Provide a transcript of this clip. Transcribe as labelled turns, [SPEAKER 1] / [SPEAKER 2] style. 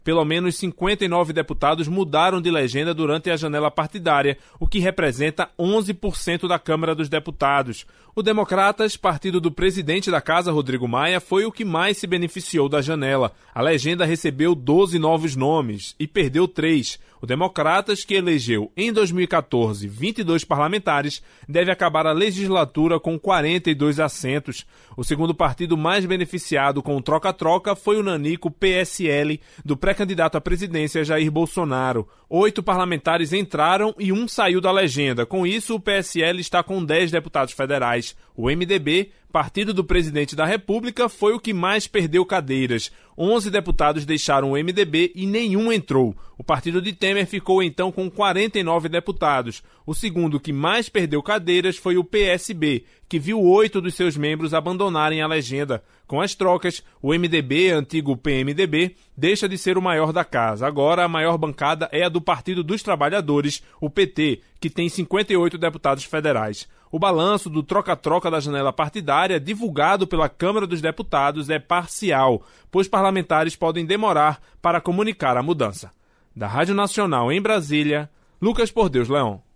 [SPEAKER 1] Pelo menos 59 deputados mudaram de legenda durante a janela partidária, o que representa 11% da Câmara dos Deputados. O Democratas, partido do presidente da Casa, Rodrigo Maia, foi o que mais se beneficiou da janela. A legenda recebeu 12 novos nomes e perdeu 3. O Democratas, que elegeu em 2014 22 parlamentares, deve acabar a legislatura com 42 assentos. O segundo partido mais beneficiado com o troca-troca foi o nanico PSL, do pré-candidato à presidência Jair Bolsonaro. 8 parlamentares entraram e 1 saiu da legenda. Com isso, o PSL está com 10 deputados federais. O MDB, partido do presidente da República, foi o que mais perdeu cadeiras. 11 deputados deixaram o MDB e nenhum entrou. O partido de Temer ficou então com 49 deputados. O segundo que mais perdeu cadeiras foi o PSB, que viu 8 dos seus membros abandonarem a legenda. Com as trocas, o MDB, antigo PMDB, deixa de ser o maior da casa. Agora a maior bancada é a do Partido dos Trabalhadores, o PT, que tem 58 deputados federais. O balanço do troca-troca da janela partidária, divulgado pela Câmara dos Deputados, é parcial, pois parlamentares podem demorar para comunicar a mudança. Da Rádio Nacional em Brasília, Lucas Por Deus Leão.